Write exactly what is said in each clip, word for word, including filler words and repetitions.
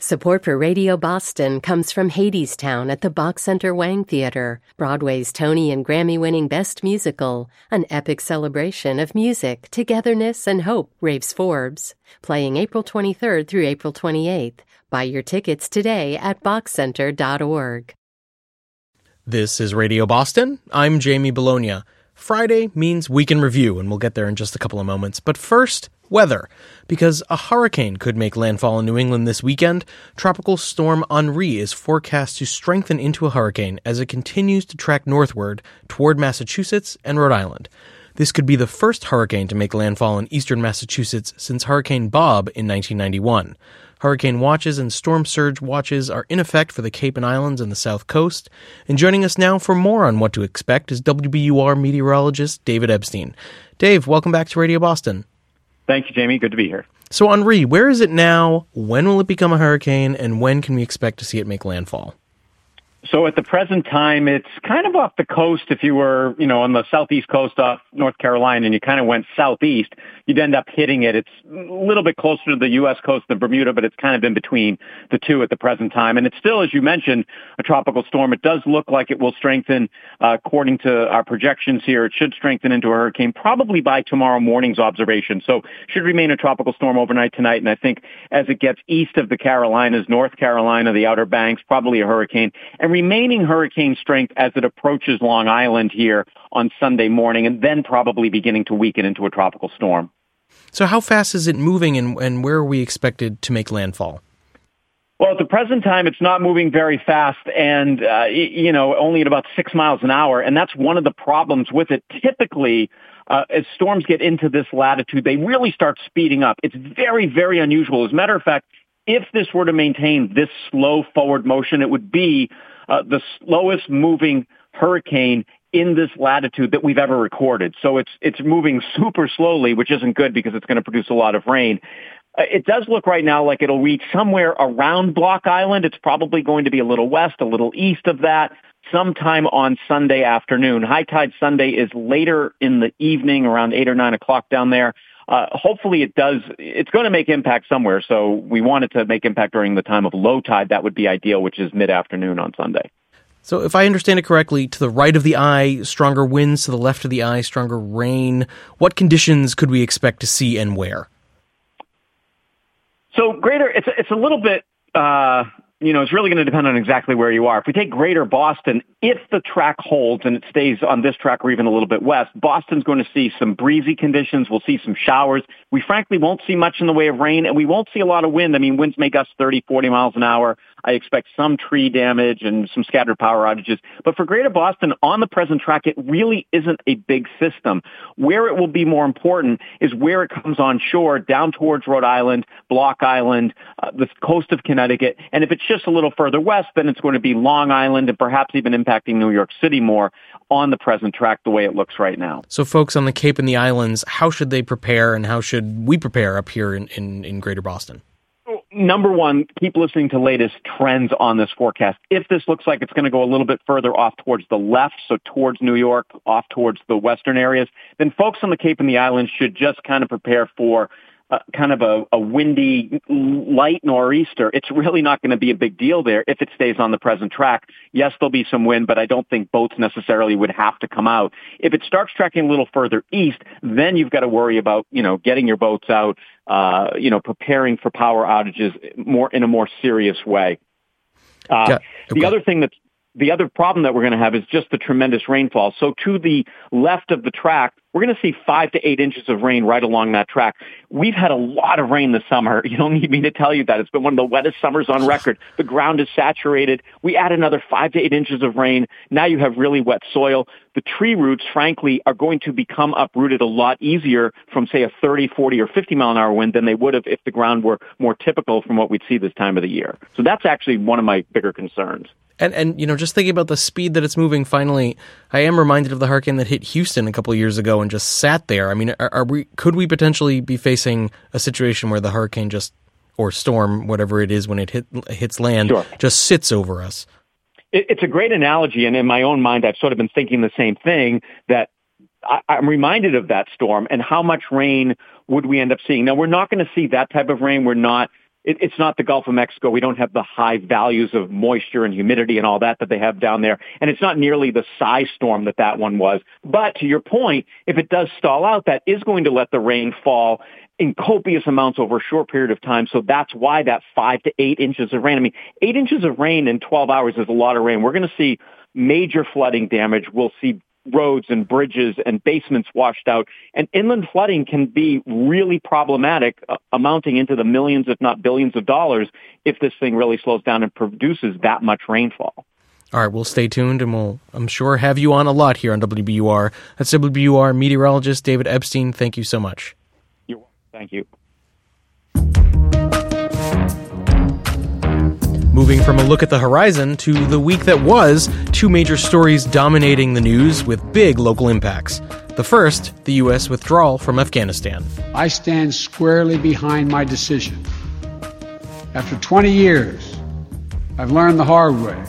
Support for Radio Boston comes from Hadestown at the Bach Center Wang Theater, Broadway's Tony and Grammy-winning Best Musical, an epic celebration of music, togetherness, and hope, raves Forbes. Playing April twenty-third through April twenty-eighth. Buy your tickets today at bach center dot org. This is Radio Boston. I'm Jamie Bologna. Friday means Week in Review, and we'll get there in just a couple of moments. But first, weather. Because a hurricane could make landfall in New England this weekend, Tropical Storm Henri is forecast to strengthen into a hurricane as it continues to track northward toward Massachusetts and Rhode Island. This could be the first hurricane to make landfall in eastern Massachusetts since Hurricane Bob in nineteen ninety-one. Hurricane watches and storm surge watches are in effect for the Cape and Islands and the South Coast. And joining us now for more on what to expect is W B U R meteorologist David Epstein. Dave, welcome back to Radio Boston. Thank you, Jamie. Good to be here. So, Henri, where is it now? When will it become a hurricane? And when can we expect to see it make landfall? So at the present time, it's kind of off the coast. If you were, you know, on the southeast coast off North Carolina and you kind of went southeast, you'd end up hitting it. It's a little bit closer to the U S coast than Bermuda, but it's kind of in between the two at the present time. And it's still, as you mentioned, a tropical storm. It does look like it will strengthen, uh, according to our projections here. It should strengthen into a hurricane probably by tomorrow morning's observation. So should remain a tropical storm overnight tonight. And I think as it gets east of the Carolinas, North Carolina, the Outer Banks, probably a hurricane. And remaining hurricane strength as it approaches Long Island here on Sunday morning, and then probably beginning to weaken into a tropical storm. So how fast is it moving, and, and where are we expected to make landfall? Well, at the present time, it's not moving very fast and, uh, you know, only at about six miles an hour. And that's one of the problems with it. Typically, uh, as storms get into this latitude, they really start speeding up. It's very, very unusual. As a matter of fact, if this were to maintain this slow forward motion, it would be uh, the slowest moving hurricane in this latitude that we've ever recorded. So it's it's moving super slowly, which isn't good because it's going to produce a lot of rain. Uh, it does look right now like it'll reach somewhere around Block Island. It's probably going to be a little west, a little east of that, sometime on Sunday afternoon. High tide Sunday is later in the evening, around eight or nine o'clock down there. Uh, hopefully it does. It's going to make impact somewhere. So we want it to make impact during the time of low tide. That would be ideal, which is mid-afternoon on Sunday. So if I understand it correctly, to the right of the eye, stronger winds, to the left of the eye, stronger rain. What conditions could we expect to see and where? So greater, it's, it's a little bit, uh, you know, it's really going to depend on exactly where you are. If we take greater Boston, if the track holds and it stays on this track or even a little bit west, Boston's going to see some breezy conditions. We'll see some showers. We frankly won't see much in the way of rain, and we won't see a lot of wind. I mean, winds may gust thirty, forty miles an hour. I expect some tree damage and some scattered power outages. But for greater Boston, on the present track, it really isn't a big system. Where it will be more important is where it comes on shore, down towards Rhode Island, Block Island, uh, the coast of Connecticut. And if it's just a little further west, then it's going to be Long Island and perhaps even impacting New York City more on the present track the way it looks right now. So folks on the Cape and the Islands, how should they prepare, and how should we prepare up here in, in, in greater Boston? Number one, keep listening to latest trends on this forecast. If this looks like it's going to go a little bit further off towards the left, so towards New York, off towards the western areas, then folks on the Cape and the Islands should just kind of prepare for uh, kind of a, a windy, light nor'easter. It's really not going to be a big deal there if it stays on the present track. Yes, there'll be some wind, but I don't think boats necessarily would have to come out. If it starts tracking a little further east, then you've got to worry about, you know, getting your boats out, uh, you know, preparing for power outages more in a more serious way. Uh, yeah, okay. The other thing that's The other problem that we're going to have is just the tremendous rainfall. So to the left of the track, we're going to see five to eight inches of rain right along that track. We've had a lot of rain this summer. You don't need me to tell you that. It's been one of the wettest summers on record. The ground is saturated. We add another five to eight inches of rain. Now you have really wet soil. The tree roots, frankly, are going to become uprooted a lot easier from, say, a thirty, forty, or fifty mile an hour wind than they would have if the ground were more typical from what we'd see this time of the year. So that's actually one of my bigger concerns. And, and you know, just thinking about the speed that it's moving, finally, I am reminded of the hurricane that hit Houston a couple of years ago and just sat there. I mean, are, are we? Could we potentially be facing a situation where the hurricane just, or storm, whatever it is when it hit, hits land, sure. just sits over us? It, it's a great analogy, and in my own mind, I've sort of been thinking the same thing, that I, I'm reminded of that storm and how much rain would we end up seeing. Now, we're not going to see that type of rain. We're not it, it's not the Gulf of Mexico. We don't have the high values of moisture and humidity and all that that they have down there. And it's not nearly the size storm that that one was. But to your point, if it does stall out, that is going to let the rain fall in copious amounts over a short period of time. So that's why that five to eight inches of rain. I mean, eight inches of rain in twelve hours is a lot of rain. We're going to see major flooding damage. We'll see roads and bridges and basements washed out. And inland flooding can be really problematic, uh, amounting into the millions, if not billions of dollars, if this thing really slows down and produces that much rainfall. All right, we'll stay tuned, and we'll, I'm sure, have you on a lot here on W B U R. That's W B U R meteorologist David Epstein. Thank you so much. You're welcome. Thank you. Moving from a look at the horizon to the week that was, two major stories dominating the news with big local impacts. The first, the U S withdrawal from Afghanistan. I stand squarely behind my decision. After twenty years, I've learned the hard way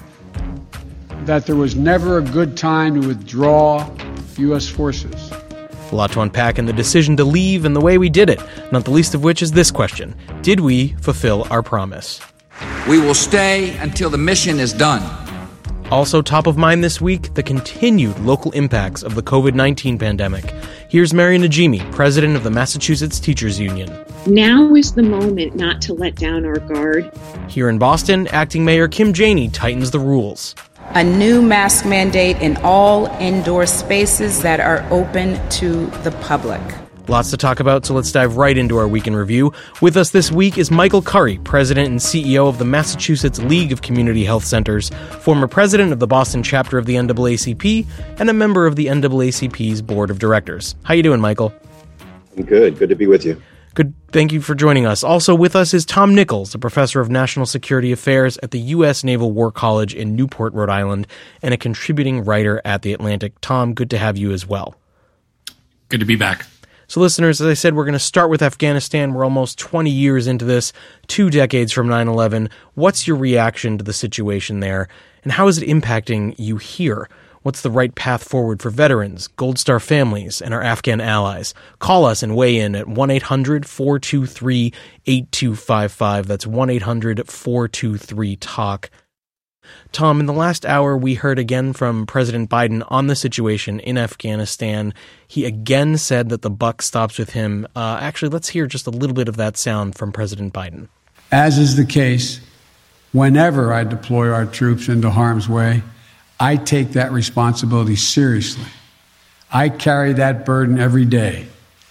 that there was never a good time to withdraw U S forces. A lot to unpack in the decision to leave and the way we did it, not the least of which is this question. Did we fulfill our promise? We will stay until the mission is done. Also top of mind this week, the continued local impacts of the covid nineteen pandemic. Here's Mary Najimi, president of the Massachusetts Teachers Union. Now is the moment not to let down our guard. Here in Boston, acting Mayor Kim Janey tightens the rules. A new mask mandate in all indoor spaces that are open to the public. Lots to talk about, so let's dive right into our Week in Review. With us this week is Michael Curry, president and C E O of the Massachusetts League of Community Health Centers, former president of the Boston chapter of the N double A C P, and a member of the N double A C P's board of directors. How you doing, Michael? I'm good. Good to be with you. Good. Thank you for joining us. Also with us is Tom Nichols, a professor of national security affairs at the U S Naval War College in Newport, Rhode Island, and a contributing writer at The Atlantic. Tom, good to have you as well. Good to be back. So listeners, as I said, we're going to start with Afghanistan. We're almost twenty years into this, two decades from nine eleven. What's your reaction to the situation there, and how is it impacting you here? What's the right path forward for veterans, Gold Star families, and our Afghan allies? Call us and weigh in at one eight hundred four two three eight two five five. That's one eight hundred four two three talk. Tom, in the last hour, we heard again from President Biden on the situation in Afghanistan. He again said that the buck stops with him. Uh, actually, let's hear just a little bit of that sound from President Biden. As is the case, whenever I deploy our troops into harm's way, I take that responsibility seriously. I carry that burden every day,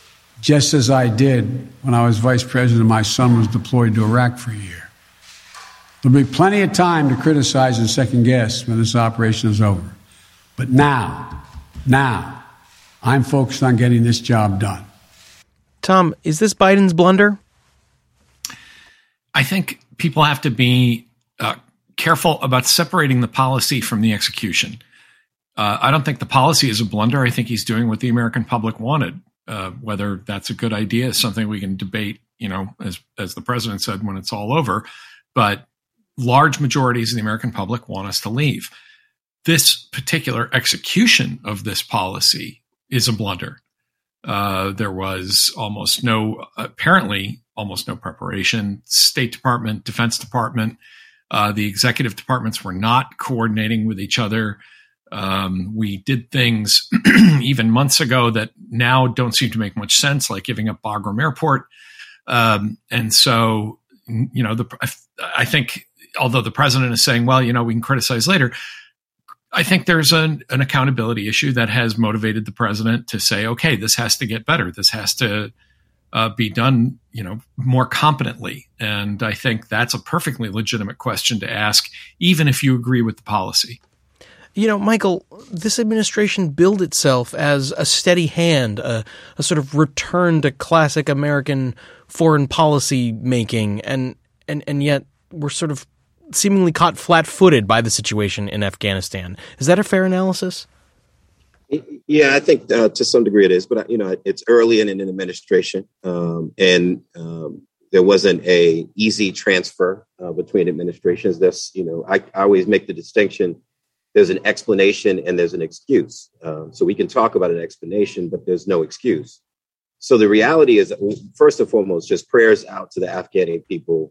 just as I did when I was vice president and my son was deployed to Iraq for a year. There'll be plenty of time to criticize and second guess when this operation is over. But now, now, I'm focused on getting this job done. Tom, is this Biden's blunder? I think people have to be uh, careful about separating the policy from the execution. Uh, I don't think the policy is a blunder. I think he's doing what the American public wanted. Uh, whether that's a good idea is something we can debate, you know, as as the president said, when it's all over. But large majorities of the American public want us to leave. This particular execution of this policy is a blunder. Uh, there was almost no, apparently almost no preparation. State Department, Defense Department, uh, the executive departments were not coordinating with each other. Um, we did things even months ago that now don't seem to make much sense, like giving up Bagram Airport. Um, and so, you know, the, I think, although the president is saying, well, you know, we can criticize later, I think there's an, an accountability issue that has motivated the president to say, okay, this has to get better. This has to uh, be done, you know, more competently. And I think that's a perfectly legitimate question to ask, even if you agree with the policy. You know, Michael, this administration billed itself as a steady hand, a, a sort of return to classic American foreign policy making, and and and yet we're sort of seemingly caught flat-footed by the situation in Afghanistan. Is that a fair analysis? Yeah, I think uh, to some degree it is, but you know, it's early in an administration, um, and um, there wasn't a easy transfer uh, between administrations. That's, you know, I, I always make the distinction. There's an explanation and there's an excuse. Um, so we can talk about an explanation, but there's no excuse. So the reality is, first and foremost, just prayers out to the Afghani people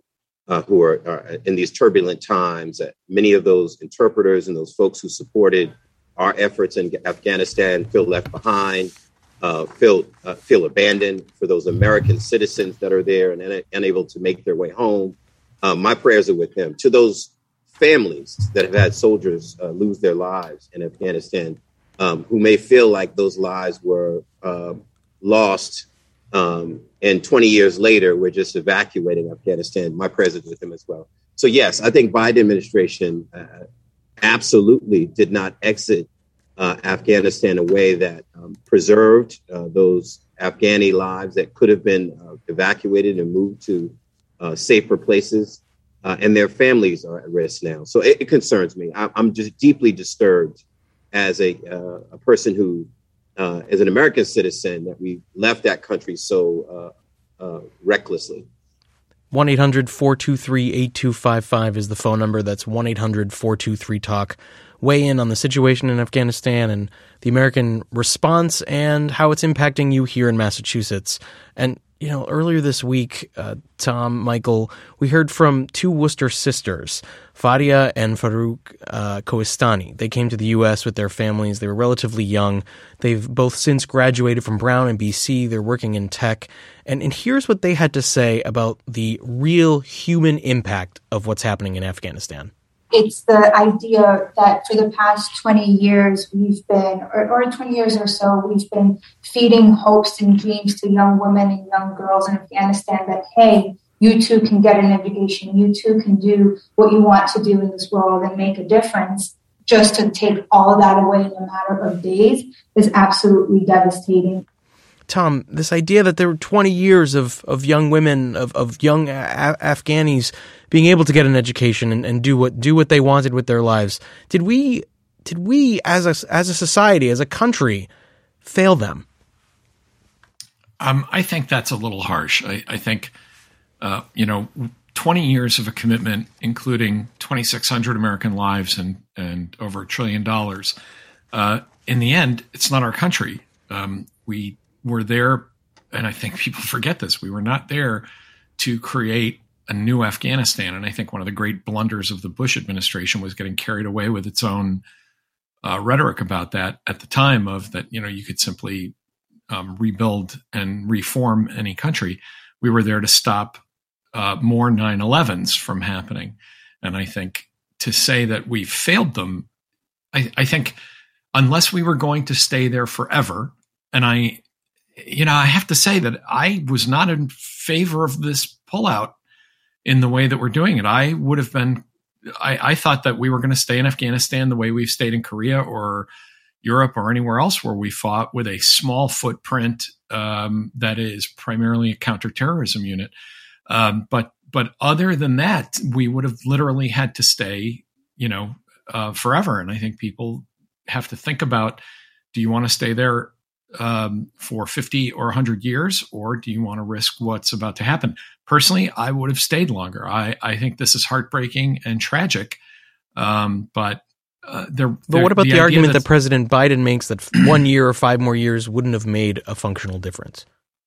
uh, who are, are in these turbulent times. That many of those interpreters and those folks who supported our efforts in Afghanistan feel left behind, uh, feel uh, feel abandoned. For those American citizens that are there and un- unable to make their way home, uh, my prayers are with them. To those families that have had soldiers uh, lose their lives in Afghanistan, um, who may feel like those lives were uh, lost, um, and twenty years later, we're just evacuating Afghanistan. My prayers are with them as well. So, yes, I think Biden administration uh, absolutely did not exit uh, Afghanistan in a way that um, preserved uh, those Afghani lives that could have been uh, evacuated and moved to uh, safer places. Uh, and their families are at risk now. So it, it concerns me. I, I'm just deeply disturbed as a uh, a person who, uh, as an American citizen, that we left that country so uh, uh, recklessly. one eight hundred four two three eight two five five is the phone number. That's one eight hundred four two three talk. Weigh in on the situation in Afghanistan and the American response and how it's impacting you here in Massachusetts. And you know, earlier this week, uh, Tom, Michael, we heard from two Worcester sisters, Fadia and Farouk uh, Koistani. They came to the U S with their families. They were relatively young. They've both since graduated from Brown and B C. They're working in tech. And, and here's what they had to say about the real human impact of what's happening in Afghanistan. It's the idea that for the past twenty years, we've been, or, or twenty years or so, we've been feeding hopes and dreams to young women and young girls in Afghanistan that, hey, you too can get an education. You too can do what you want to do in this world and make a difference. Just to take all of that away in a matter of days is absolutely devastating. Tom, this idea that there were twenty years of, of young women, of, of young a- Afghanis being able to get an education and, and do what do what they wanted with their lives, did we did we as a as a society, as a country, fail them? Um, I think that's a little harsh. I, I think uh, you know, twenty years of a commitment, including twenty-six hundred American lives and and over a trillion dollars. Uh, in the end, it's not our country. Um, we were there, and I think people forget this, we were not there to create a new Afghanistan. And I think one of the great blunders of the Bush administration was getting carried away with its own uh, rhetoric about that at the time, of that, you know, you could simply um, rebuild and reform any country. We were there to stop uh, more nine elevens from happening. And I think to say that we failed them, I, I think unless we were going to stay there forever, and I, you know, I have to say that I was not in favor of this pullout in the way that we're doing it. I would have been, I, I thought that we were going to stay in Afghanistan the way we've stayed in Korea or Europe or anywhere else where we fought, with a small footprint um, that is primarily a counterterrorism unit. Um, but but other than that, we would have literally had to stay, you know, uh, forever. And I think people have to think about, do you want to stay there um, for fifty or one hundred years, or do you want to risk what's about to happen? Personally, I would have stayed longer. I, I think this is heartbreaking and tragic. Um, but uh, there. But what about the, the argument that President Biden makes that one year or five more years wouldn't have made a functional difference?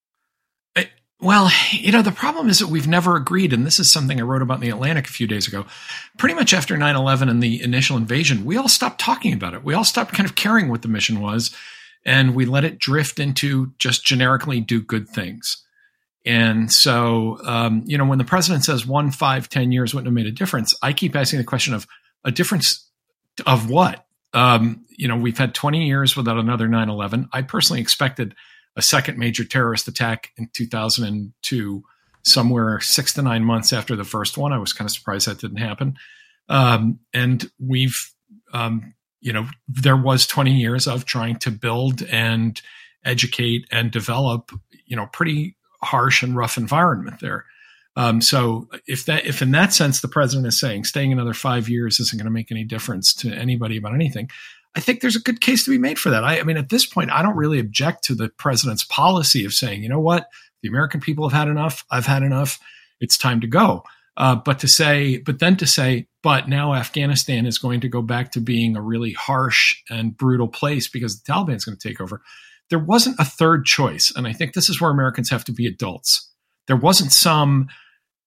I, well, you know, the problem is that we've never agreed, and this is something I wrote about in The Atlantic a few days ago. Pretty much after nine eleven and the initial invasion, we all stopped talking about it. We all stopped kind of caring what the mission was, and we let it drift into just generically do good things. And so, um, you know, when the president says one, five, ten years wouldn't have made a difference, I keep asking the question of a difference of what? Um, you know, we've had twenty years without another nine eleven. I personally expected a second major terrorist attack in two thousand two, somewhere six to nine months after the first one. I was kind of surprised that didn't happen. Um, and we've, um, you know, there was twenty years of trying to build and educate and develop, you know, pretty harsh and rough environment there. Um, so if that, if in that sense, the president is saying staying another five years isn't going to make any difference to anybody about anything, I think there's a good case to be made for that. I, I mean, at this point, I don't really object to the president's policy of saying, you know what, the American people have had enough. I've had enough. It's time to go. Uh, but to say, but then to say, but now Afghanistan is going to go back to being a really harsh and brutal place because the Taliban is going to take over. There wasn't a third choice. And I think this is where Americans have to be adults. There wasn't some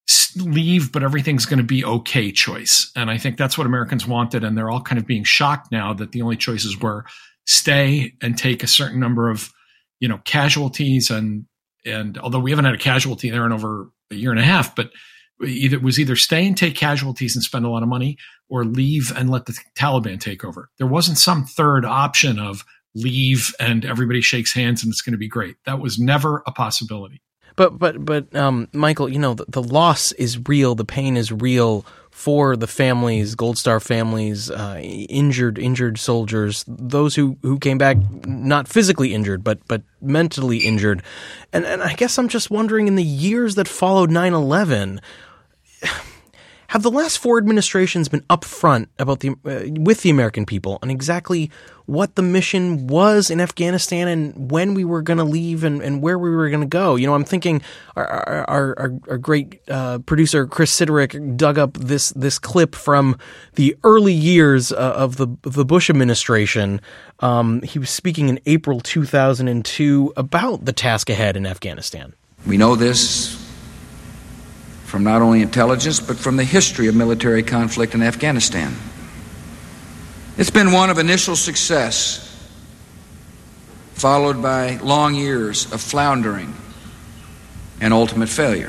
leave, but everything's going to be okay choice. And I think that's what Americans wanted. And they're all kind of being shocked now that the only choices were stay and take a certain number of, you know, casualties. And, and although we haven't had a casualty there in over a year and a half, but either, it was either stay and take casualties and spend a lot of money, or leave and let the Taliban take over. There wasn't some third option of leave and everybody shakes hands and it's going to be great. That was never a possibility. But, but, but, um, Michael, you know, the, the loss is real. The pain is real for the families, Gold Star families, uh, injured, injured soldiers, those who, who came back not physically injured, but, but mentally injured. And, and I guess I'm just wondering, in the years that followed nine eleven, have the last four administrations been upfront about the uh, with the American people on exactly what the mission was in Afghanistan and when we were going to leave and, and where we were going to go? You know, I'm thinking our our, our, our great uh, producer Chris Siderick dug up this this clip from the early years uh, of the of the Bush administration. Um, he was speaking in April two thousand two about the task ahead in Afghanistan. We know this from not only intelligence, but from the history of military conflict in Afghanistan. It's been one of initial success, followed by long years of floundering and ultimate failure.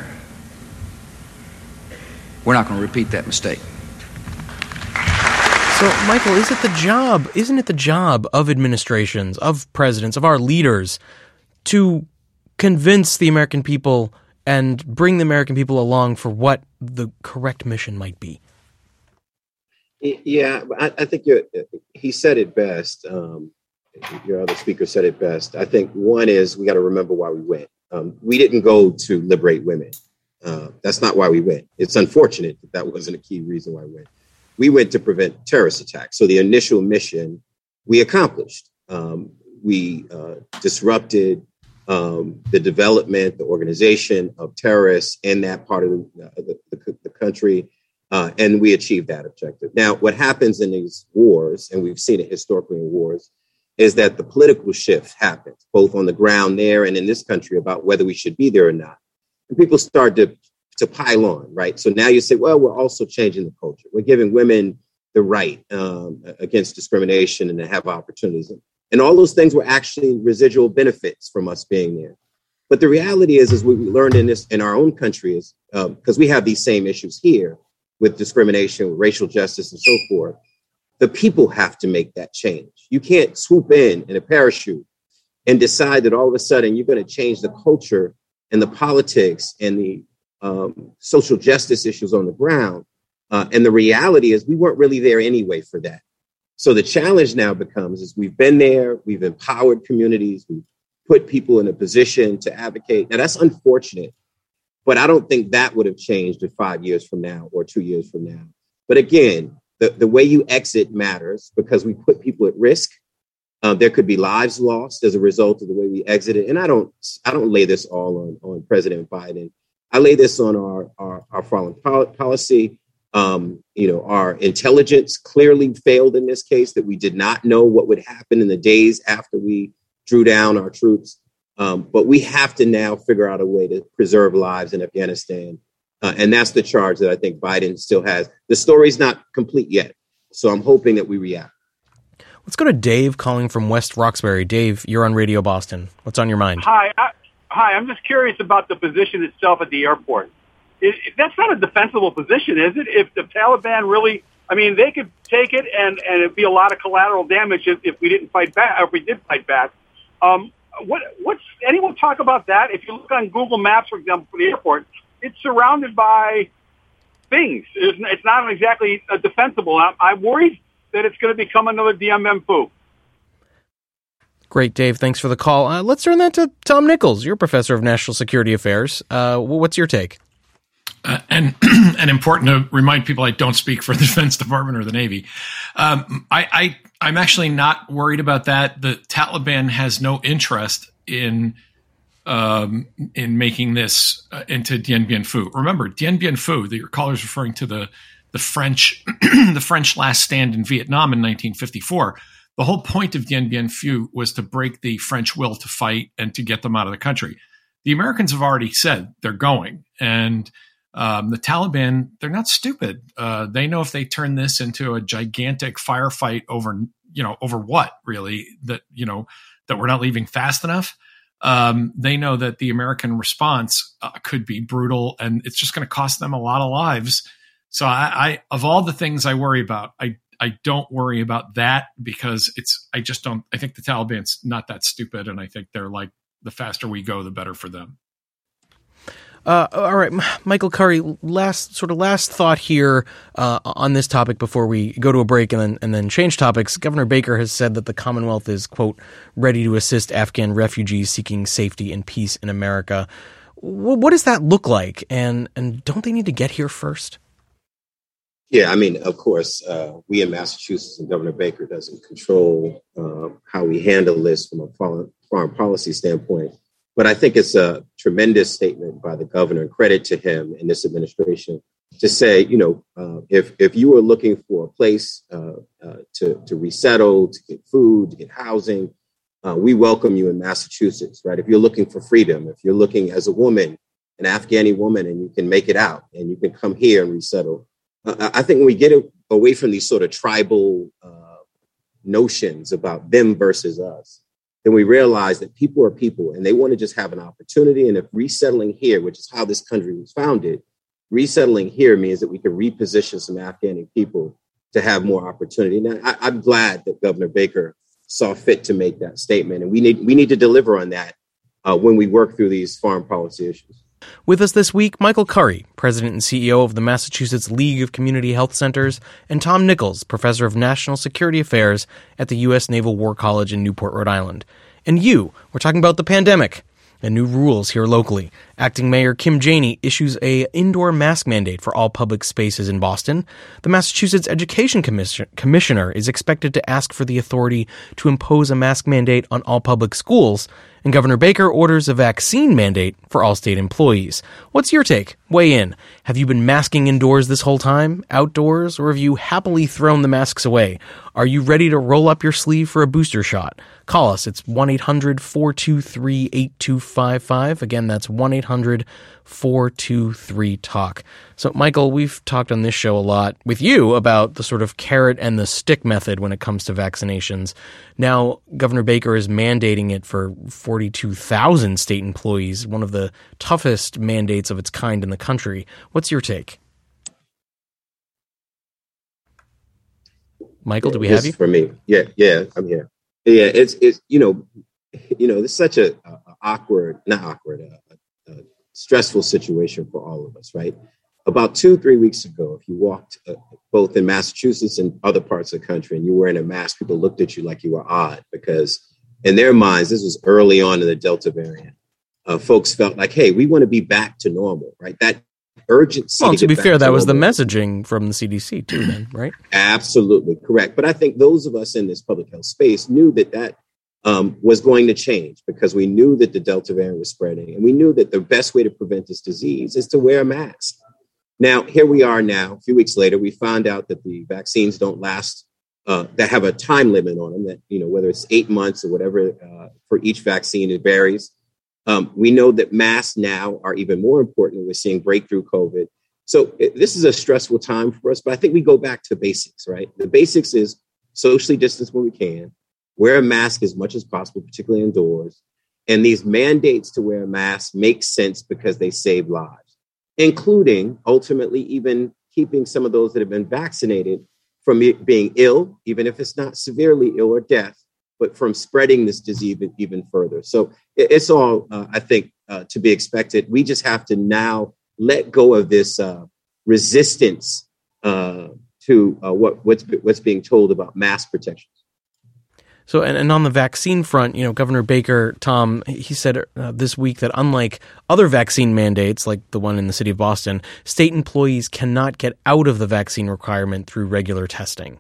We're not going to repeat that mistake. So, Michael, is it the job, isn't it the job of administrations, of presidents, of our leaders to convince the American people and bring the American people along for what the correct mission might be? Yeah, I, I think you're, he said it best. Um, your other speaker said it best. I think one is we got to remember why we went. Um, we didn't go to liberate women. Uh, that's not why we went. It's unfortunate that that wasn't a key reason why we went. We went to prevent terrorist attacks. So the initial mission we accomplished. Um, we uh, disrupted Um, the development, the organization of terrorists in that part of the, the, the, the country, uh, and we achieved that objective. Now, what happens in these wars, and we've seen it historically in wars, is that the political shift happens, both on the ground there and in this country, about whether we should be there or not. And people start to, to pile on, right? So now you say, well, we're also changing the culture. We're giving women the right um, against discrimination and to have opportunities. And all those things were actually residual benefits from us being there. But the reality is, is what we learned in this in our own country is because um, we have these same issues here with discrimination, with racial justice and so forth. The people have to make that change. You can't swoop in in a parachute and decide that all of a sudden you're going to change the culture and the politics and the um, social justice issues on the ground. Uh, and the reality is we weren't really there anyway for that. So the challenge now becomes is we've been there, we've empowered communities, we've put people in a position to advocate. Now, that's unfortunate, but I don't think that would have changed in five years from now or two years from now. But again, the, the way you exit matters because we put people at risk. Uh, there could be lives lost as a result of the way we exited. And I don't I don't lay this all on, on President Biden. I lay this on our, our, our foreign policy. Um, you know, our intelligence clearly failed in this case, that we did not know what would happen in the days after we drew down our troops. Um, but we have to now figure out a way to preserve lives in Afghanistan. Uh, and that's the charge that I think Biden still has. The story's not complete yet. So I'm hoping that we react. Let's go to Dave calling from West Roxbury. Dave, you're on Radio Boston. What's on your mind? Hi. I, hi. I'm just curious about the position itself at the airport. It, that's not a defensible position, is it? If the Taliban really, I mean, they could take it and, and it'd be a lot of collateral damage if, if we didn't fight back, if we did fight back. Um, what, what's, anyone talk about that? If you look on Google Maps, for example, for the airport, it's surrounded by things. It's, it's not exactly uh, defensible. I'm, I'm worried that it's going to become another D M M coup. Great, Dave. Thanks for the call. Uh, let's turn that to Tom Nichols. You're a professor of national security affairs. Uh, what's your take? Uh, and and important to remind people I don't speak for the Defense Department or the Navy. Um, I, I I'm actually not worried about that. The Taliban has no interest in um, in making this uh, into Dien Bien Phu. Remember, Dien Bien Phu. The, your caller is referring to the the French the French last stand in Vietnam in nineteen fifty-four. The whole point of Dien Bien Phu was to break the French will to fight and to get them out of the country. The Americans have already said they're going, and Um, the Taliban, they're not stupid. Uh, they know if they turn this into a gigantic firefight over, you know, over what really, that, you know, that we're not leaving fast enough. Um, they know that the American response uh, could be brutal, and it's just going to cost them a lot of lives. So I, I, of all the things I worry about, I, I don't worry about that, because it's, I just don't, I think the Taliban's not that stupid. And I think they're like, the faster we go, the better for them. Uh, all right, Michael Curry, last sort of last thought here uh, on this topic before we go to a break and then and then change topics. Governor Baker has said that the Commonwealth is, quote, ready to assist Afghan refugees seeking safety and peace in America. W- what does that look like? And and don't they need to get here first? Yeah, I mean, of course, uh, we in Massachusetts and Governor Baker doesn't control uh, how we handle this from a foreign, foreign policy standpoint. But I think it's a tremendous statement by the governor, and credit to him and this administration, to say, you know, uh, if if you are looking for a place uh, uh, to, to resettle, to get food, to get housing, uh, we welcome you in Massachusetts, right? If you're looking for freedom, if you're looking as a woman, an Afghani woman, and you can make it out and you can come here and resettle. Uh, I think when we get away from these sort of tribal uh, notions about them versus us, then we realize that people are people and they want to just have an opportunity. And if resettling here, which is how this country was founded, resettling here means that we can reposition some Afghani people to have more opportunity. Now, I, I'm glad that Governor Baker saw fit to make that statement. And we need we need to deliver on that uh, when we work through these foreign policy issues. With us this week, Michael Curry, President and C E O of the Massachusetts League of Community Health Centers, and Tom Nichols, Professor of National Security Affairs at the U S Naval War College in Newport, Rhode Island. And you, we're talking about the pandemic and new rules here locally. Acting Mayor Kim Janey issues a indoor mask mandate for all public spaces in Boston. The Massachusetts Education Commission- Commissioner is expected to ask for the authority to impose a mask mandate on all public schools. And Governor Baker orders a vaccine mandate for all state employees. What's your take? Weigh in. Have you been masking indoors this whole time, outdoors, or have you happily thrown the masks away? Are you ready to roll up your sleeve for a booster shot? Call us. It's one eight hundred four two three eight two five five. Again, that's one eight hundred four two three talk. So, Michael, we've talked on this show a lot with you about the sort of carrot and the stick method when it comes to vaccinations. Now, Governor Baker is mandating it for forty-two thousand state employees, one of the toughest mandates of its kind in the country. What's your take? Michael, do we have you? For me, yeah, yeah, I'm here. Yeah, it's it's you know, you know, it's such a, a awkward, not awkward, a, a stressful situation for all of us, right? About two, three weeks ago, if you walked uh, both in Massachusetts and other parts of the country and you were wearing a mask, people looked at you like you were odd, because in their minds, this was early on in the Delta variant. Uh, folks felt like, hey, we want to be back to normal, right? That urgency. Well, to, to be fair, that was the normal. Messaging from the C D C too, then, right? Absolutely correct. But I think those of us in this public health space knew that that um, was going to change, because we knew that the Delta variant was spreading, and we knew that the best way to prevent this disease is to wear a mask. Now, here we are now, a few weeks later, we found out that the vaccines don't last, uh, that have a time limit on them, that, you know, whether it's eight months or whatever uh, for each vaccine, it varies. Um, we know that masks now are even more important. We're seeing breakthrough COVID. So it, this is a stressful time for us, but I think we go back to basics, right? The basics is socially distance when we can, wear a mask as much as possible, particularly indoors. And these mandates to wear a mask make sense because they save lives, including ultimately even keeping some of those that have been vaccinated from being ill, even if it's not severely ill or death, but from spreading this disease even further. So it's all, uh, I think, uh, to be expected. We just have to now let go of this uh, resistance uh, to uh, what, what's what's being told about mass protection. So, and, and on the vaccine front, you know, Governor Baker, Tom, he said uh, this week that unlike other vaccine mandates, like the one in the city of Boston, state employees cannot get out of the vaccine requirement through regular testing.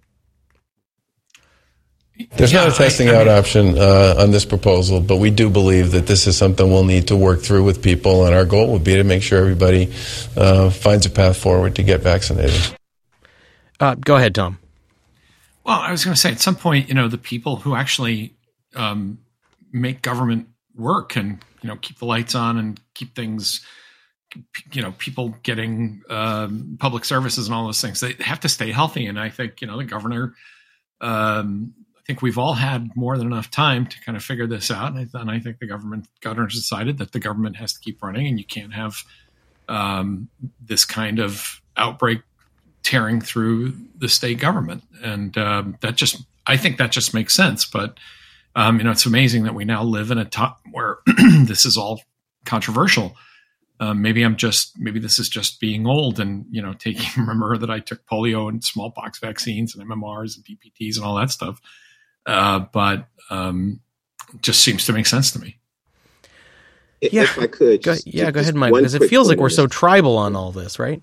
There's yeah, not a testing I, I out mean, option uh, on this proposal, but we do believe that this is something we'll need to work through with people, and our goal would be to make sure everybody uh, finds a path forward to get vaccinated. Uh, go ahead, Tom. Well, I was going to say, at some point, you know, the people who actually um, make government work and, you know, keep the lights on and keep things you know, people getting um, public services and all those things. They have to stay healthy. And I think, you know, the governor, um, I think we've all had more than enough time to kind of figure this out. And I, and I think the government governor decided that the government has to keep running, and you can't have um, this kind of outbreak tearing through the state government. And um, that just, I think that just makes sense. But, um, you know, it's amazing that we now live in a time where this is all controversial. Um, maybe I'm just, maybe this is just being old and, you know, taking, remember that I took polio and smallpox vaccines and M M Rs and D P Ts and all that stuff. Uh, but um, it just seems to make sense to me. Yeah. If I could. Go, yeah, go ahead, Mike, because it feels like we're so tribal on all this, right?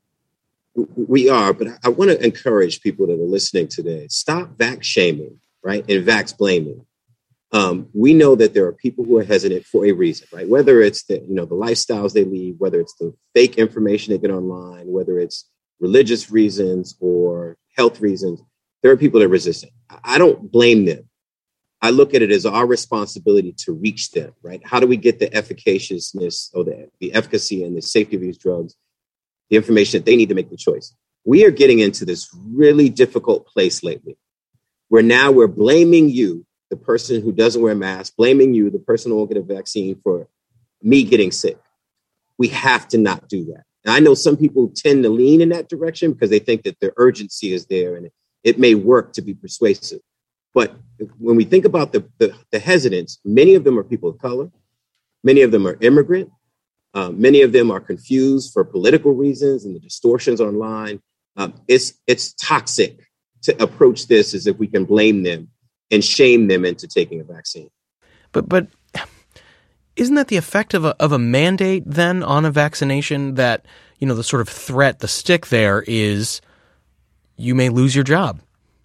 We are, but I want to encourage people that are listening today, stop vax shaming, right? And vax blaming. Um, we know that there are people who are hesitant for a reason, right? Whether it's the, you know, the lifestyles they lead, whether it's the fake information they get online, whether it's religious reasons or health reasons, there are people that are resistant. I don't blame them. I look at it as our responsibility to reach them, right? How do we get the efficaciousness or the, the efficacy and the safety of these drugs, the information that they need to make the choice? We are getting into this really difficult place lately where now we're blaming you, the person who doesn't wear a mask, blaming you, the person who won't get a vaccine, for me getting sick. We have to not do that. And I know some people tend to lean in that direction because they think that the urgency is there and it may work to be persuasive. But when we think about the, the, the hesitance, many of them are people of color. Many of them are immigrant. Um, many of them are confused for political reasons and the distortions online. Um, it's it's toxic to approach this as if we can blame them and shame them into taking a vaccine. But but isn't that the effect of a of a mandate then on a vaccination, that, you know, the sort of threat, the stick there is you may lose your job?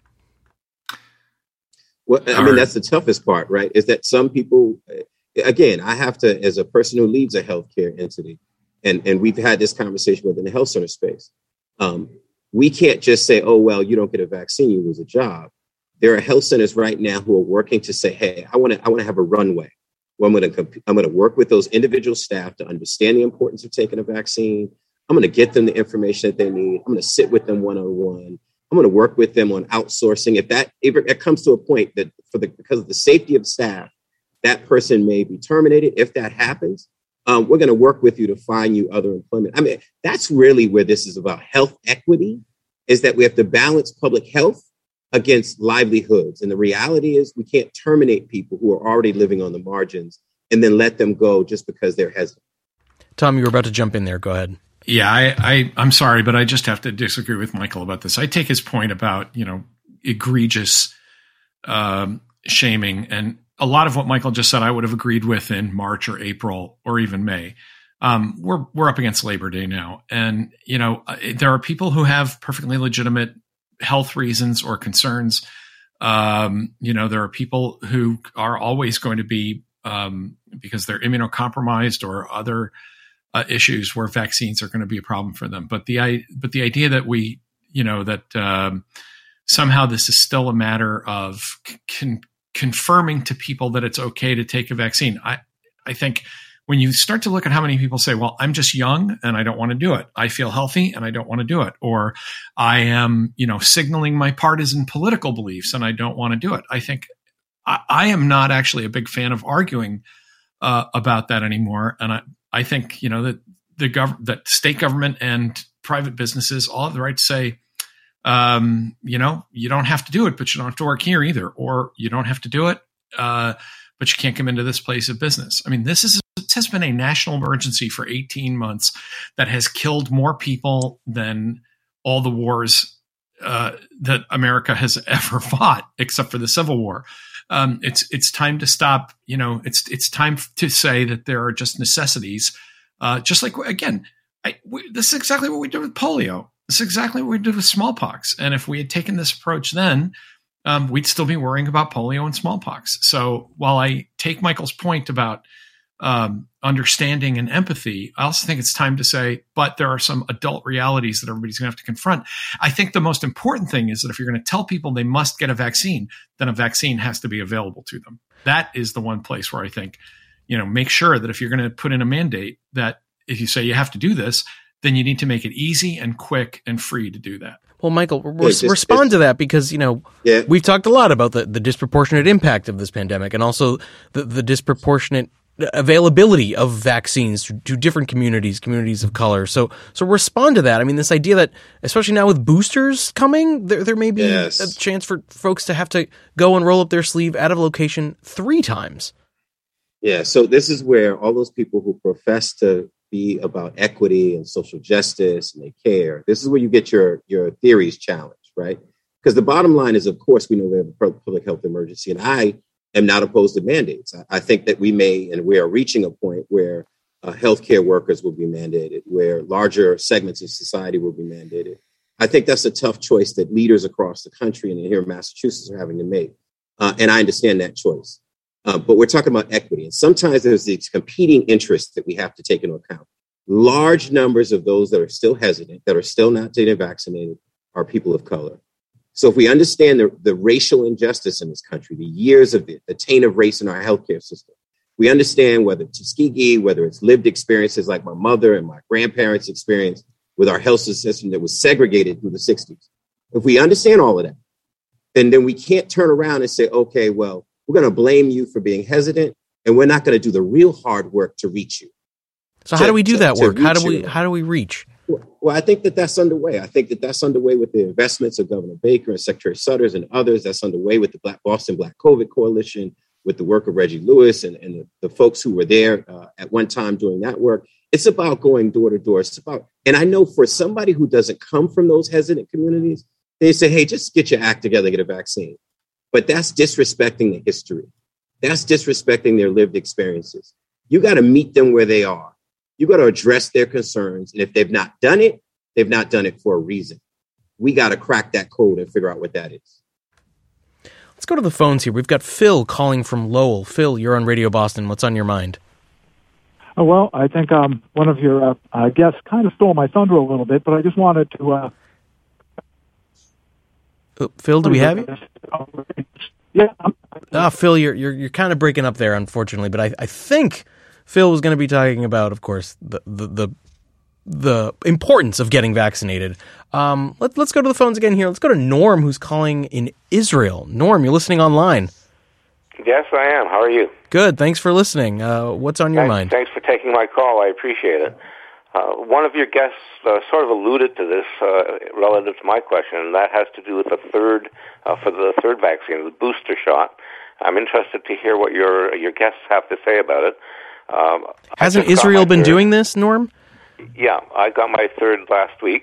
Well, I mean, that's the toughest part, right? Is that some people, again, I have to, as a person who leads a healthcare entity, and, and we've had this conversation within the health center space, um, we can't just say, oh, well, you don't get a vaccine, you lose a job. There are health centers right now who are working to say, hey, I want to I want to have a runway where I'm going to comp- I'm going to work with those individual staff to understand the importance of taking a vaccine. I'm going to get them the information that they need. I'm going to sit with them one-on-one. I'm going to work with them on outsourcing. If that if it comes to a point that for the because of the safety of staff, that person may be terminated. If that happens, um, we're going to work with you to find you other employment. I mean, that's really where this is about. Health equity is that we have to balance public health against livelihoods. And the reality is we can't terminate people who are already living on the margins and then let them go just because they're hesitant. Tom, you were about to jump in there. Go ahead. Yeah, I, I, I'm sorry, but I just have to disagree with Michael about this. I take his point about, you know, egregious um, shaming. And a lot of what Michael just said, I would have agreed with in March or April or even May. Um, we're we're up against Labor Day now. And, you know, there are people who have perfectly legitimate health reasons or concerns. Um, you know, there are people who are always going to be, um, because they're immunocompromised or other uh, issues where vaccines are going to be a problem for them. But the, I, but the idea that we, you know, that um, somehow this is still a matter of con- confirming to people that it's okay to take a vaccine. I, I think when you start to look at how many people say, well, I'm just young and I don't want to do it. I feel healthy and I don't want to do it. Or I am, you know, signaling my partisan political beliefs and I don't want to do it. I think I, I am not actually a big fan of arguing uh, about that anymore. And I, I think, you know, that the gov- that state government and private businesses all have the right to say, um, you know, you don't have to do it, but you don't have to work here either. Or you don't have to do it, uh, but you can't come into this place of business. I mean, this is This has been a national emergency for eighteen months that has killed more people than all the wars uh, that America has ever fought, except for the Civil War. Um, it's it's time to stop. You know, it's it's time to say that there are just necessities. Uh, just like, again, I, we, this is exactly what we did with polio. This is exactly what we did with smallpox. And if we had taken this approach then, um, we'd still be worrying about polio and smallpox. So while I take Michael's point about Um, understanding and empathy, I also think it's time to say, but there are some adult realities that everybody's going to have to confront. I think the most important thing is that if you're going to tell people they must get a vaccine, then a vaccine has to be available to them. That is the one place where I think, you know, make sure that if you're going to put in a mandate, that if you say you have to do this, then you need to make it easy and quick and free to do that. Well, Michael, Yeah, res- just- respond it's- to that because, you know, Yeah. we've talked a lot about the, the disproportionate impact of this pandemic and also the, the disproportionate availability of vaccines to, to different communities, communities of color. So, so respond to that. I mean, this idea that, especially now with boosters coming, there, there may be Yes. a chance for folks to have to go and roll up their sleeve out of location three times. Yeah, so this is where all those people who profess to be about equity and social justice and they care, this is where you get your, your theories challenged, right? Because the bottom line is, of course, we know we have a public health emergency, and I am not opposed to mandates. I, I think that we may, and we are reaching a point where uh, healthcare workers will be mandated, where larger segments of society will be mandated. I think that's a tough choice that leaders across the country and here in Massachusetts are having to make. Uh, and I understand that choice. Uh, but we're talking about equity. And sometimes there's these competing interests that we have to take into account. Large numbers of those that are still hesitant, that are still not getting vaccinated, are people of color. So if we understand the, the racial injustice in this country, the years of the, the taint of race in our healthcare system, we understand whether it's Tuskegee, whether it's lived experiences like my mother and my grandparents' experience with our health system that was segregated through the sixties. If we understand all of that, then, then we can't turn around and say, okay, well, we're going to blame you for being hesitant, and we're not going to do the real hard work to reach you. So To- how do we do to- that to work? How do reach we you. how do we reach? Well, I think that that's underway. I think that that's underway with the investments of Governor Baker and Secretary Sutters and others. That's underway with the Black Boston Black COVID Coalition, with the work of Reggie Lewis and, and the, the folks who were there uh, at one time doing that work. It's about going door to door. It's about, and I know for somebody who doesn't come from those hesitant communities, they say, hey, just get your act together, get a vaccine. But that's disrespecting the history. That's disrespecting their lived experiences. You got to meet them where they are. You got to address their concerns. And if they've not done it, they've not done it for a reason. We got to crack that code and figure out what that is. Let's go to the phones here. We've got Phil calling from Lowell. Phil, you're on Radio Boston. What's on your mind? Oh, well, I think um, one of your uh, uh, guests kind of stole my thunder a little bit, but I just wanted to... Uh, Oh, Phil, do we have you? Yeah. I'm, Ah, Phil, you're you're you're kind of breaking up there, unfortunately. But I, I think Phil was going to be talking about, of course, the the the, the importance of getting vaccinated. Um, let, let's go to the phones again here. Let's go to Norm, who's calling in Israel. Norm, you're listening online. Yes, I am. How are you? Good. Thanks for listening. Uh, what's on your thanks, mind? Thanks for taking my call. I appreciate it. Uh, one of your guests uh, sort of alluded to this uh, relative to my question, and that has to do with the third, uh, for the third vaccine, the booster shot. I'm interested to hear what your your guests have to say about it. Um, Hasn't Israel been third. doing this, Norm? Yeah, I got my third last week,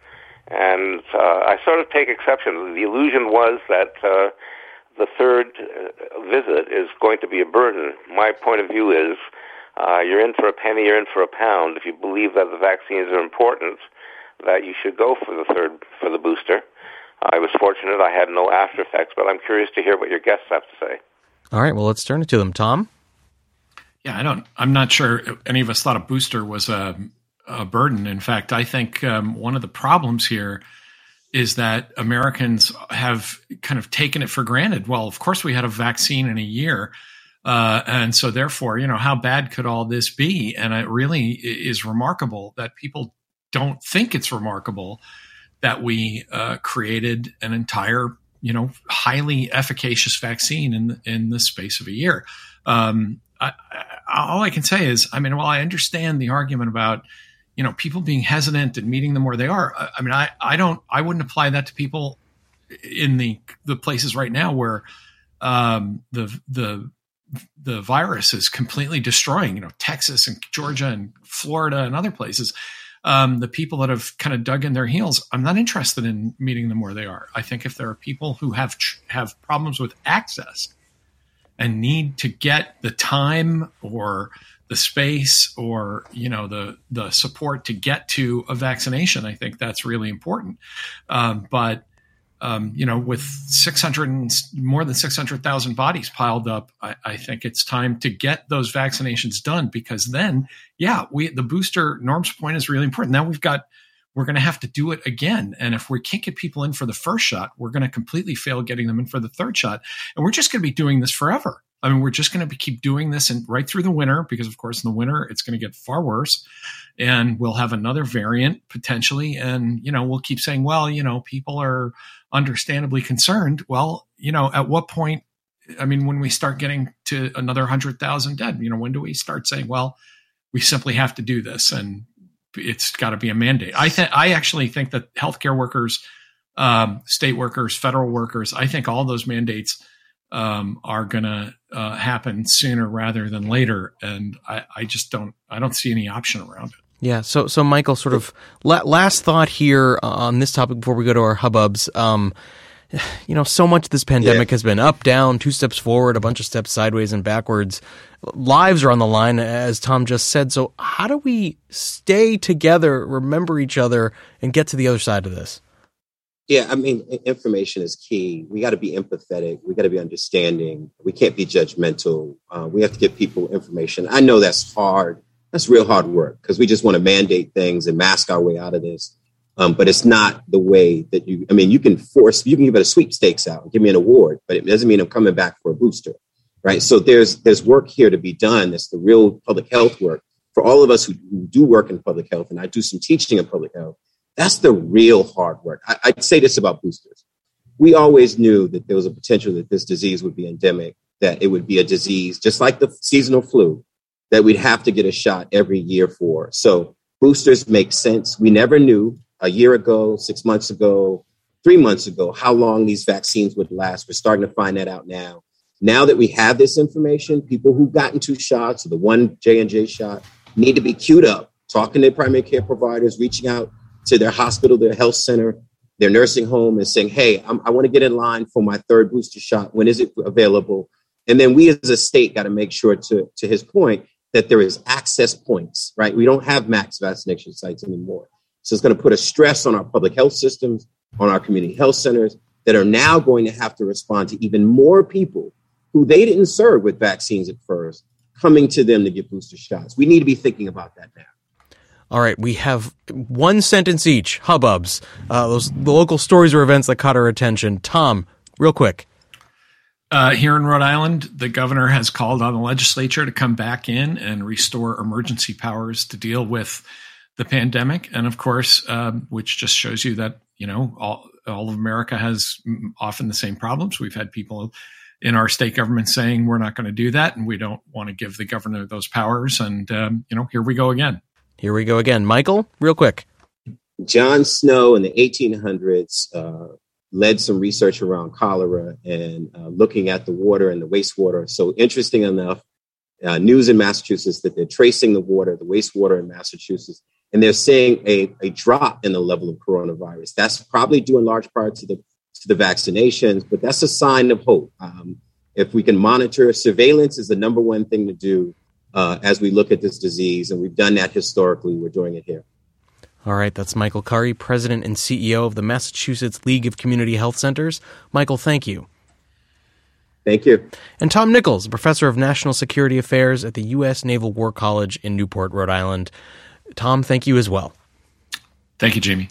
and uh, I sort of take exception. The illusion was that uh, the third uh, visit is going to be a burden. My point of view is uh, you're in for a penny, you're in for a pound. If you believe that the vaccines are important, that you should go for the third, for the booster. I was fortunate I had no after effects, but I'm curious to hear what your guests have to say. All right, well, let's turn it to them. Tom? Yeah, I don't, I'm not sure any of us thought a booster was a, a burden. In fact, I think um, one of the problems here is that Americans have kind of taken it for granted. Well, of course, we had a vaccine in a year. Uh, and so therefore, you know, how bad could all this be? And it really is remarkable that people don't think it's remarkable that we uh, created an entire, you know, highly efficacious vaccine in the, in the space of a year. Um, I, I, all I can say is, I mean, while I understand the argument about, you know, people being hesitant and meeting them where they are, I, I mean, I, I don't, I wouldn't apply that to people in the the places right now where um, the the the virus is completely destroying, you know, Texas and Georgia and Florida and other places. Um, the people that have kind of dug in their heels, I'm not interested in meeting them where they are. I think if there are people who have have problems with access and need to get the time or the space or, you know, the the support to get to a vaccination, I think that's really important. Um, but Um, you know, with six hundred and more than six hundred thousand bodies piled up, I, I think it's time to get those vaccinations done, because then, yeah, we the booster, Norm's point is really important. Now we've got, we're going to have to do it again. And if we can't get people in for the first shot, we're going to completely fail getting them in for the third shot. And we're just going to be doing this forever. I mean, we're just going to keep doing this and right through the winter, because of course in the winter it's going to get far worse, and we'll have another variant potentially. And, you know, we'll keep saying, well, you know, people are understandably concerned. Well, you know, at what point, I mean, when we start getting to another hundred thousand dead, you know, when do we start saying, well, we simply have to do this and it's got to be a mandate? I think, I actually think that healthcare workers, um, state workers, federal workers, I think all those mandates Um, are going to uh, happen sooner rather than later, and I, I just don't. I don't see any option around it. Yeah. So, so Michael, sort of la- last thought here on this topic before we go to our hubbubs. Um, you know, so much of this pandemic yeah. has been up, down, two steps forward, a bunch of steps sideways and backwards. Lives are on the line, as Tom just said. So, how do we stay together, remember each other, and get to the other side of this? Yeah, I mean, information is key. We got to be empathetic. We got to be understanding. We can't be judgmental. Uh, we have to give people information. I know that's hard. That's real hard work because we just want to mandate things and mask our way out of this. Um, but it's not the way that you, I mean, you can force, you can give it a sweepstakes out and give me an award, but it doesn't mean I'm coming back for a booster, right? So there's there's work here to be done. That's the real public health work. For all of us who, who do work in public health, and I do some teaching in public health, that's the real hard work. I, I'd say this about boosters. We always knew that there was a potential that this disease would be endemic, that it would be a disease just like the seasonal flu, that we'd have to get a shot every year for. So boosters make sense. We never knew a year ago, six months ago, three months ago, how long these vaccines would last. We're starting to find that out now. Now that we have this information, people who've gotten two shots or the one J and J shot need to be queued up, talking to primary care providers, reaching out to their hospital, their health center, their nursing home, and saying, hey, I'm, I want to get in line for my third booster shot. When is it available? And then we as a state got to make sure, to, to his point, that there is access points, right? We don't have max vaccination sites anymore. So it's going to put a stress on our public health systems, on our community health centers that are now going to have to respond to even more people who they didn't serve with vaccines at first, coming to them to get booster shots. We need to be thinking about that now. All right, we have one sentence each, hubbubs, uh, those the local stories or events that caught our attention. Tom, real quick. Uh, here in Rhode Island, the governor has called on the legislature to come back in and restore emergency powers to deal with the pandemic. And of course, um, which just shows you that, you know, all, all of America has often the same problems. We've had people in our state government saying we're not going to do that, and we don't want to give the governor those powers. And, um, you know, here we go again. Here we go again. Michael, real quick. John Snow in the eighteen hundreds uh, led some research around cholera and uh, looking at the water and the wastewater. So interesting enough, uh, news in Massachusetts that they're tracing the water, the wastewater in Massachusetts, and they're seeing a, a drop in the level of coronavirus. That's probably due in large part to the to the vaccinations, but that's a sign of hope. Um, if we can monitor, surveillance is the number one thing to do uh, as we look at this disease, and we've done that historically. We're doing it here. All right, that's Michael Curry, President and C E O of the Massachusetts League of Community Health Centers. Michael, thank you. Thank you. And Tom Nichols, Professor of National Security Affairs at the U S Naval War College in Newport, Rhode Island. Tom, thank you as well. Thank you, Jamie.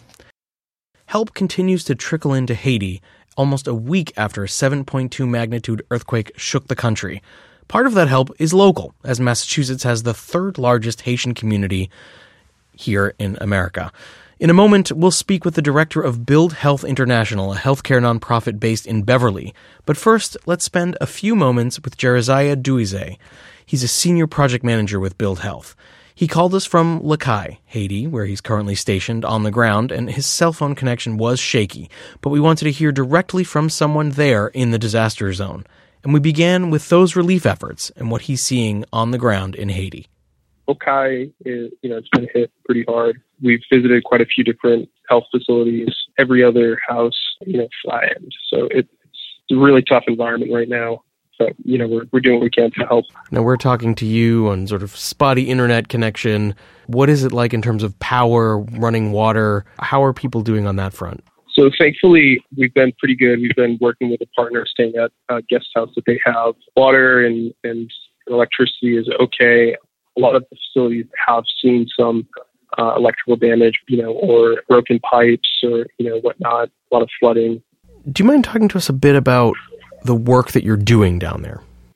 Help continues to trickle into Haiti almost a week after a seven point two magnitude earthquake shook the country. Part of that help is local, as Massachusetts has the third largest Haitian community here in America. In a moment, we'll speak with the director of Build Health International, a healthcare nonprofit based in Beverly. But first, let's spend a few moments with Jereziah Duize. He's a senior project manager with Build Health. He called us from Lakai, Haiti, where he's currently stationed on the ground, and his cell phone connection was shaky, but we wanted to hear directly from someone there in the disaster zone. And we began with those relief efforts and what he's seeing on the ground in Haiti. Lakai is, you know, it's been hit pretty hard. We've visited quite a few different health facilities, every other house, you know, flattened. So it, it's a really tough environment right now. But, you know, we're, we're doing what we can to help. Now, we're talking to you on sort of spotty internet connection. What is it like in terms of power, running water? How are people doing on that front? So thankfully, we've been pretty good. We've been working with a partner staying at a guest house that they have. Water and, and electricity is okay. A lot of the facilities have seen some uh, electrical damage, you know, or broken pipes or, you know, whatnot, a lot of flooding. Do you mind talking to us a bit about the work that you're doing down there?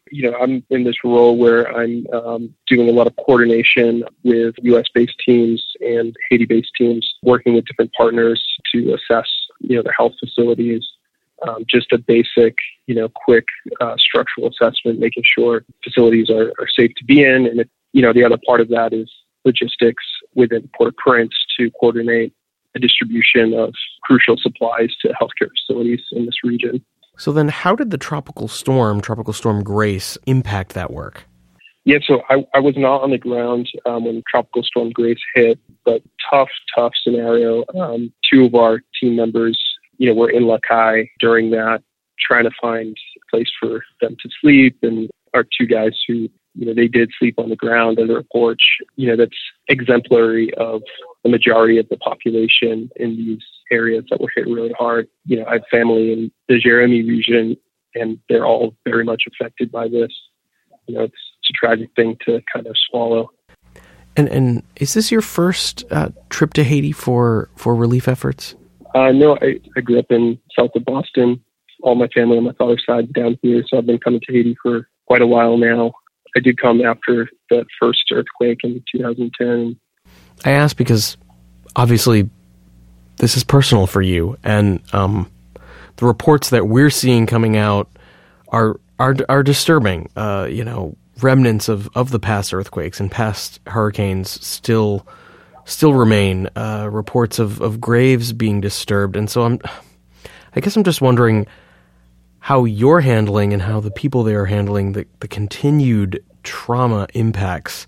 You know, I'm in this role where I'm um, doing a lot of coordination with U S-based teams and Haiti-based teams, working with different partners to assess, you know, their health facilities. Um, just a basic, you know, quick uh, structural assessment, making sure facilities are, are safe to be in. And, it, you know, the other part of that is logistics within Port-au-Prince to coordinate the distribution of crucial supplies to healthcare facilities in this region. So then how did the tropical storm, Tropical Storm Grace, impact that work? Yeah, so I, I was not on the ground um, when Tropical Storm Grace hit, but tough, tough scenario. Um, two of our team members, you know, were in Lakai during that, trying to find a place for them to sleep. And our two guys who, you know, they did sleep on the ground under a porch. You know, that's exemplary of the majority of the population in these areas that were hit really hard. You know, I have family in the Jeremy region, and they're all very much affected by this. You know, it's, it's a tragic thing to kind of swallow. And and is this your first uh, trip to Haiti for, for relief efforts? Uh, no, I, I grew up in south of Boston. All my family on my father's side down here, so I've been coming to Haiti for quite a while now. I did come after the first earthquake in two thousand ten. I asked because obviously this is personal for you, and um, the reports that we're seeing coming out are are are disturbing. Uh, you know, remnants of, of the past earthquakes and past hurricanes still still remain. Uh, reports of, of graves being disturbed, and so I'm. I guess I'm just wondering how you're handling and how the people there are handling the, the continued trauma impacts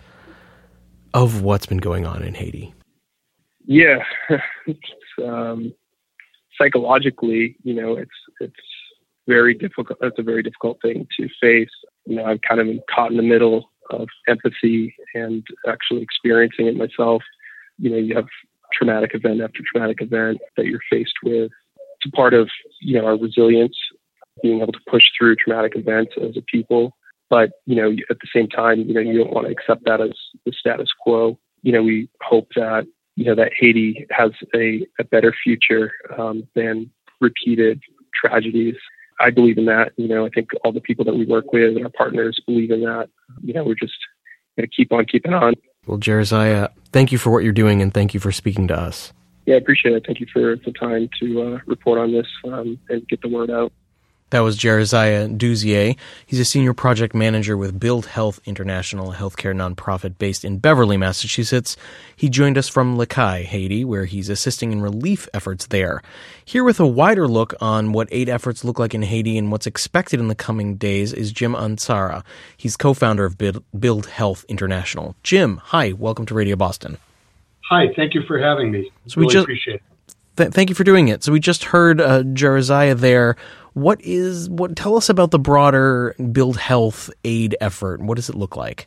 of what's been going on in Haiti. Yeah, it's, um, psychologically, you know, it's it's very difficult. It's a very difficult thing to face. You know, I've kind of been caught in the middle of empathy and actually experiencing it myself. You know, you have traumatic event after traumatic event that you're faced with. It's a part of, you know, our resilience, being able to push through traumatic events as a people. But, you know, at the same time, you know, you don't want to accept that as the status quo. You know, we hope that, you know, that Haiti has a, a better future um, than repeated tragedies. I believe in that. You know, I think all the people that we work with and our partners believe in that. You know, we're just going to keep on keeping on. Well, Jeremiah, thank you for what you're doing, and thank you for speaking to us. Yeah, I appreciate it. Thank you for the time to uh, report on this um, and get the word out. That was Jeremiah Douzier. He's a senior project manager with Build Health International, a healthcare nonprofit based in Beverly, Massachusetts. He joined us from Lakai, Haiti, where he's assisting in relief efforts there. Here with a wider look on what aid efforts look like in Haiti and what's expected in the coming days is Jim Ansara. He's co-founder of Build Health International. Jim, hi, welcome to Radio Boston. Hi, thank you for having me. So really we just, appreciate it. Th- thank you for doing it. So we just heard uh, Jeremiah there. What is what? Tell us about the broader Build Health aid effort. What does it look like?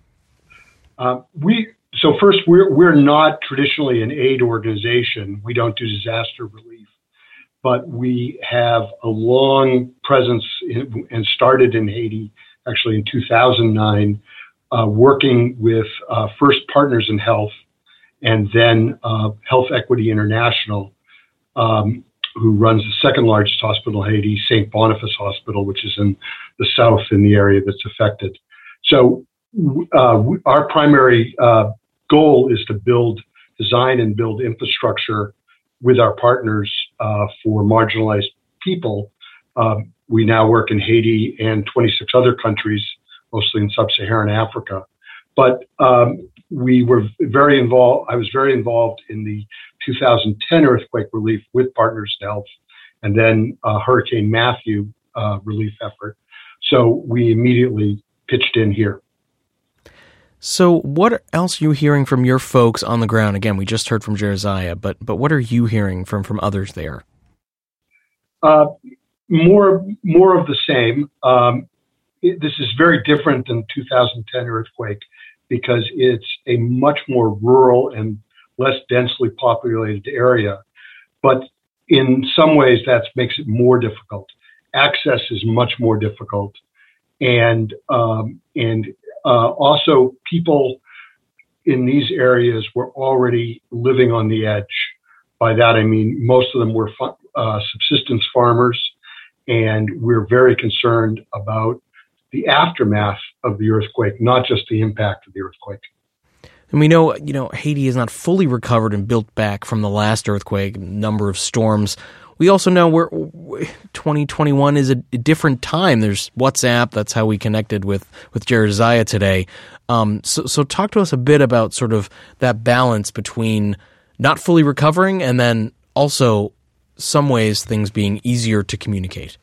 Uh, we so first, we're we're not traditionally an aid organization. We don't do disaster relief, but we have a long presence in, and started in Haiti actually in two thousand nine, uh, working with uh, first Partners in Health and then uh, Health Equity International. Um, who runs the second largest hospital in Haiti, Saint Boniface Hospital, which is in the south in the area that's affected. So uh, our primary uh, goal is to build, design and build infrastructure with our partners uh, for marginalized people. Um, we now work in Haiti and twenty-six other countries, mostly in sub-Saharan Africa. But um, we were very involved, I was very involved in the two thousand ten earthquake relief with Partners in Health, and then uh, Hurricane Matthew uh, relief effort. So we immediately pitched in here. So what else are you hearing from your folks on the ground? Again, we just heard from Jeremiah, but but what are you hearing from, from others there? Uh, more more of the same. Um, it, this is very different than two thousand ten earthquake because it's a much more rural and less densely populated area. But in some ways, that makes it more difficult. Access is much more difficult. And um, and uh, also people in these areas were already living on the edge. By that, I mean, most of them were uh, subsistence farmers, and we're very concerned about the aftermath of the earthquake, not just the impact of the earthquake. And we know, you know, Haiti is not fully recovered and built back from the last earthquake, number of storms. We also know we're twenty twenty-one is a different time. There's WhatsApp. That's how we connected with, with Jeremiah today. Um, so, so talk to us a bit about sort of that balance between not fully recovering and then also some ways things being easier to communicate.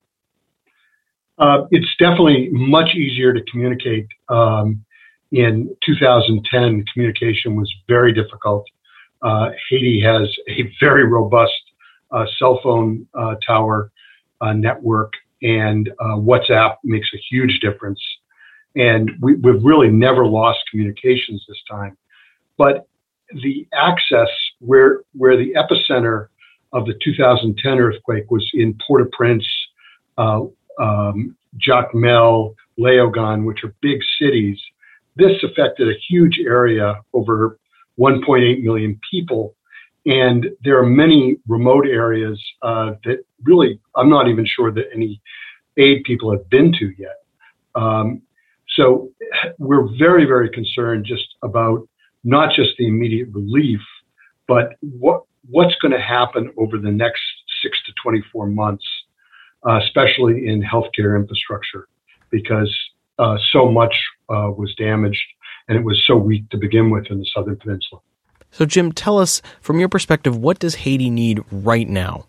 Uh, it's definitely much easier to communicate. Um, in two thousand ten, communication was very difficult. Uh, Haiti has a very robust uh, cell phone uh, tower uh, network, and uh, WhatsApp makes a huge difference. And we, we've really never lost communications this time. But the access where where the epicenter of the two thousand ten earthquake was in Port-au-Prince, uh, um, Jacmel, Léogâne, which are big cities. This affected a huge area, over one point eight million people. And there are many remote areas uh, that really, I'm not even sure that any aid people have been to yet. Um, so we're very, very concerned just about not just the immediate relief, but what what's going to happen over the next six to twenty-four months, uh, especially in healthcare infrastructure, because uh, so much uh, was damaged and it was so weak to begin with in the Southern Peninsula. So, Jim, tell us, from your perspective, what does Haiti need right now?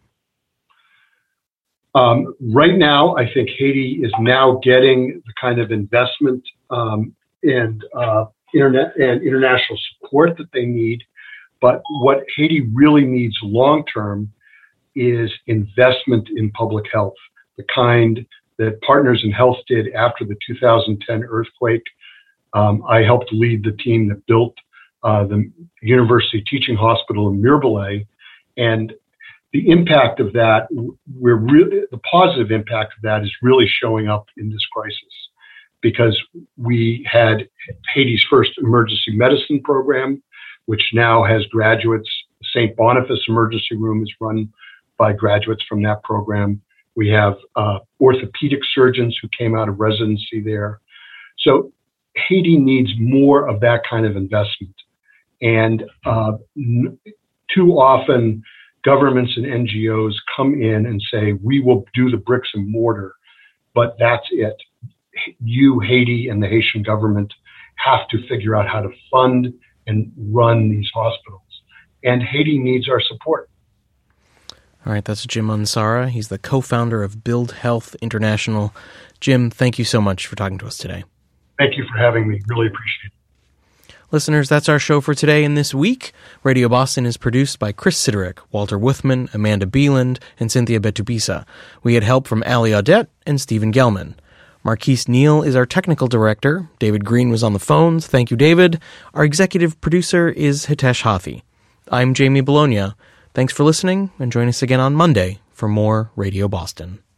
Um, right now, I think Haiti is now getting the kind of investment um, and uh, internet and international support that they need. But what Haiti really needs long-term is investment in public health, the kind that Partners in Health did after the two thousand ten earthquake. Um, I helped lead the team that built uh, the University Teaching Hospital in Mirebalais, and the impact of that, we're really, the positive impact of that is really showing up in this crisis, because we had Haiti's first emergency medicine program, which now has graduates. Saint Boniface Emergency Room is run by graduates from that program. We have uh, orthopedic surgeons who came out of residency there. So Haiti needs more of that kind of investment. And uh, n- too often, governments and N G Os come in and say, we will do the bricks and mortar, but that's it. You, Haiti, and the Haitian government have to figure out how to fund and run these hospitals. And Haiti needs our support. All right, that's Jim Ansara. He's the co-founder of Build Health International. Jim, thank you so much for talking to us today. Thank you for having me. Really appreciate it. Listeners, that's our show for today and this week. Radio Boston is produced by Chris Siderick, Walter Wuthman, Amanda Beeland, and Cynthia Betubisa. We had help from Ali Audette and Stephen Gelman. Marquise Neal is our technical director. David Green was on the phones. Thank you, David. Our executive producer is Hitesh Hathi. I'm Jamie Bologna. Thanks for listening, and join us again on Monday for more Radio Boston.